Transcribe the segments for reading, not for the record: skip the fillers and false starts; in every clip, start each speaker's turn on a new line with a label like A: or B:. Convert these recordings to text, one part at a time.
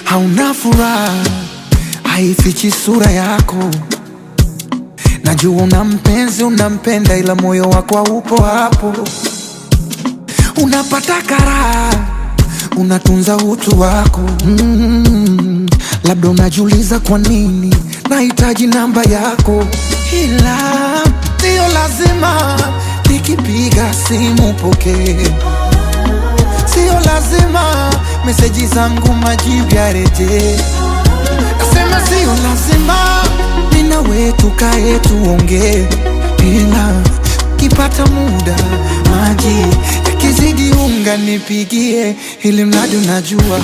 A: hauna furaha, haifichi sura yako. Najua una mpenzi, unampenda, ila moyo wako haupo hapo. Unapata karaha, unatunza utu wako. Labda unajiuliza kwa nini nahitaji namba yako, ila sio lazima nikipiga simu pokee. Sio lazima meseji zangu majibu yarejee. Nasema sio lazima mimi na wewe tukae tuongee, ila kipata muda maji yakizidi unga nipigie, ili mradi unajua,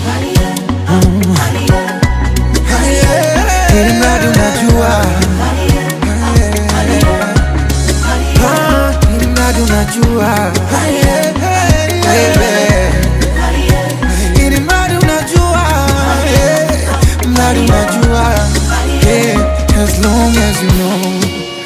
A: ili mradi unajua, ili mradi unajua, ili mradi unajua, mradi unajua, as long as you know,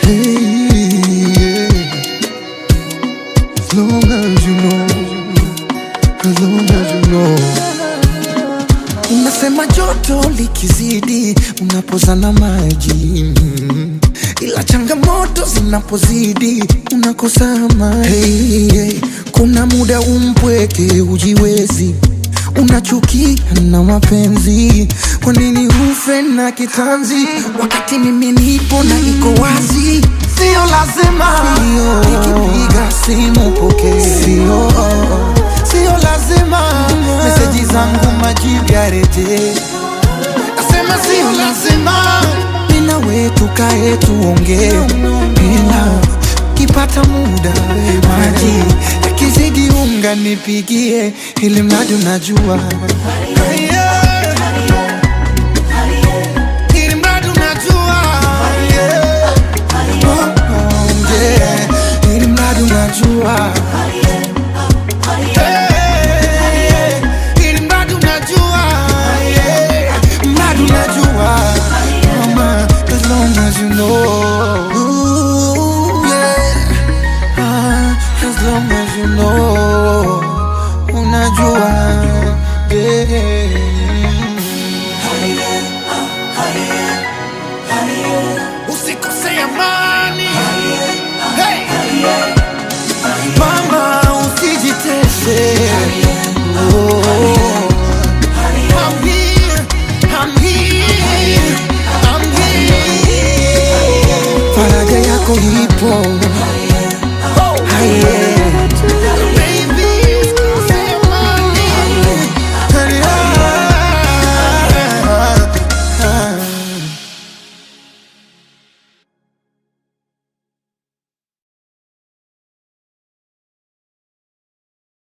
A: as long as you know, as long as you know. Unasema joto likizidi unapozana maji, ila changamoto zinapozidi unakosa amani. Kuna muda umpweke ujiwezi, unachukia na mapenzi. Kwa nini ufe na kitanzi wakati mimi nipo na iko wazi? Sio lazima nikipiga simu pokee, sio lazima meseji zangu majibu yarejee. Nasema sio lazima mimi na wewe tukae tuongee, ila kipata muda maji yakizidi unga nipigie, ili mradi unajua, ili mradi unajua, ili mradi unajua, ili mradi unajua, mradi unajua, mama, as long as you know. As long as you know, unajua, usikose amani, mama, usijitese. I'm here, I'm here, I'm here. Faraja yako ipo.